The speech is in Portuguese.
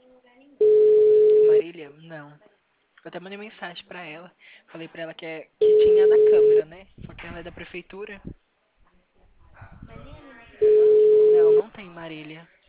Marília? Não. Eu até mandei mensagem pra ela. Falei pra ela que tinha na câmera, né? Só que ela é da prefeitura. Mas nem ali na Vila Nova? Não, não tem Marília.